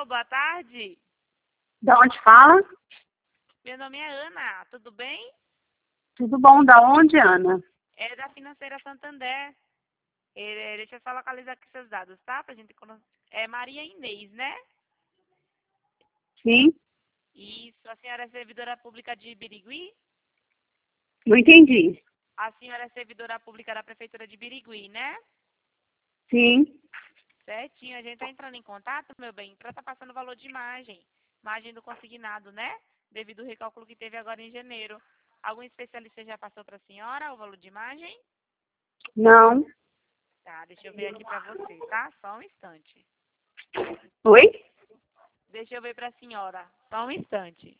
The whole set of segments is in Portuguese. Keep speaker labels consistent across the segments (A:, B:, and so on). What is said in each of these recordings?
A: Alô, boa tarde.
B: Da onde fala?
A: Meu nome é Ana, tudo bem?
B: Tudo bom? Da onde, Ana?
A: É da Financeira Santander. Deixa eu só localizar aqui seus dados, tá? Pra gente cono- É Maria Inês, né?
B: Sim?
A: Isso, a senhora é servidora pública de Birigui?
B: Não entendi.
A: A senhora é servidora pública da Prefeitura de Birigui, né?
B: Sim.
A: Certinho, a gente tá entrando em contato, meu bem, pra tá passando o valor de imagem do consignado, né? Devido ao recálculo que teve agora em janeiro. Algum especialista já passou pra senhora o valor de imagem?
B: Não.
A: Tá, deixa eu ver aqui pra você, tá? Só um instante.
B: Oi?
A: Deixa eu ver pra senhora, só um instante.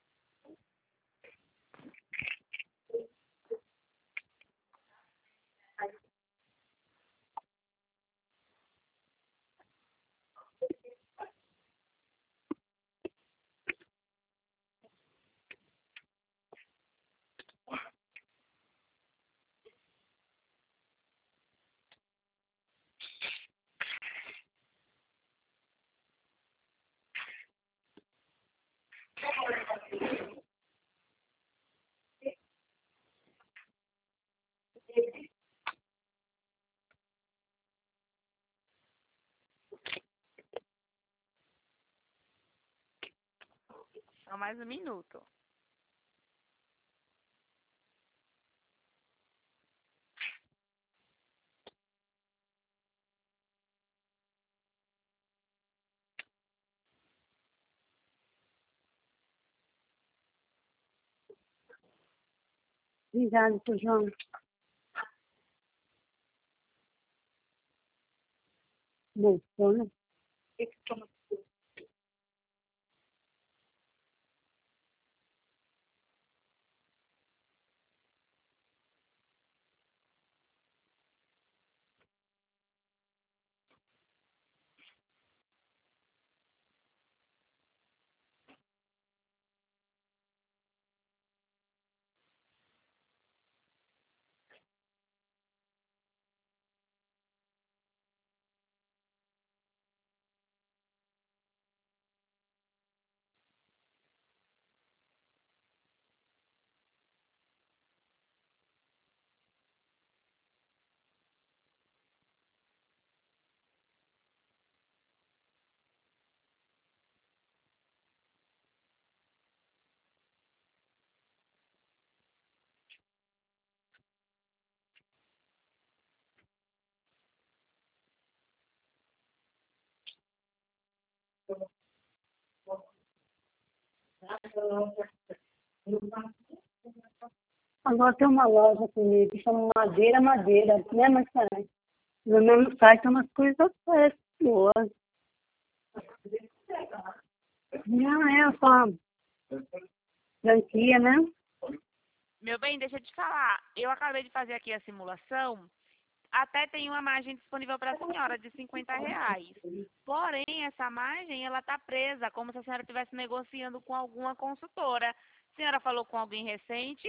A: Só mais um minuto.
B: Obrigada, seu João. Bom, né? Agora tem uma loja comigo que chama Madeira, né, Marcelo? No mesmo site tem umas coisas boas. Não é só franquia, né?
A: Meu bem, deixa eu te falar. Eu acabei de fazer aqui a simulação. Até tem uma margem disponível para a senhora de R$ 50. Porém, essa margem, ela tá presa, como se a senhora estivesse negociando com alguma consultora. A senhora falou com alguém recente?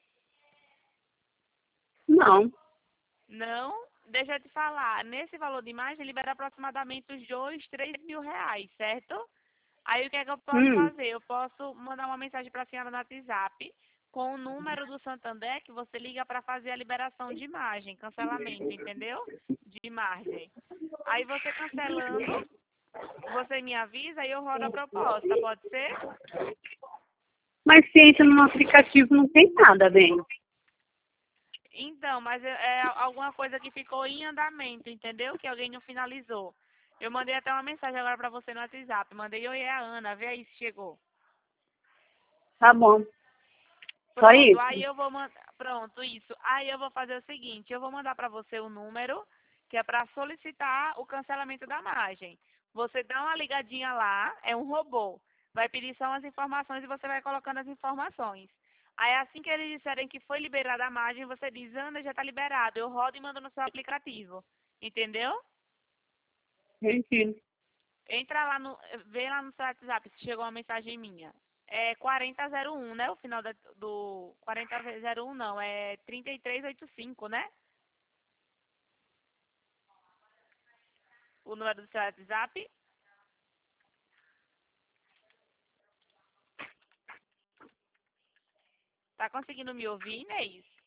B: Não.
A: Não? Deixa eu te falar. Nesse valor de margem, libera aproximadamente uns 2, 3 mil reais, certo? Aí o que é que eu posso
B: Hum.
A: fazer? Eu posso mandar uma mensagem para a senhora no WhatsApp com o número do Santander que você liga para fazer a liberação de imagem, cancelamento, entendeu? De imagem. Aí você cancelando, você me avisa e eu rodo a proposta, pode ser?
B: Mas se entra no aplicativo não tem nada, bem.
A: Então, mas é alguma coisa que ficou em andamento, entendeu? Que alguém não finalizou. Eu mandei até uma mensagem agora para você no WhatsApp. Mandei oi, é a Ana, vê aí se chegou.
B: Tá bom. Só
A: Pronto,
B: isso?
A: aí eu vou mandar. Pronto, isso. Aí eu vou fazer o seguinte: eu vou mandar para você o número, que é para solicitar o cancelamento da margem. Você dá uma ligadinha lá, é um robô. Vai pedir só as informações e você vai colocando as informações. Aí assim que eles disserem que foi liberada a margem, você diz: Ana, já está liberado. Eu rodo e mando no seu aplicativo. Entendeu?
B: Entendi.
A: Entra lá no. Vê lá no seu WhatsApp se chegou uma mensagem minha. É 4001, né? O final do 4001 não, é 3385, né? O número do seu WhatsApp. Tá conseguindo me ouvir, Inês?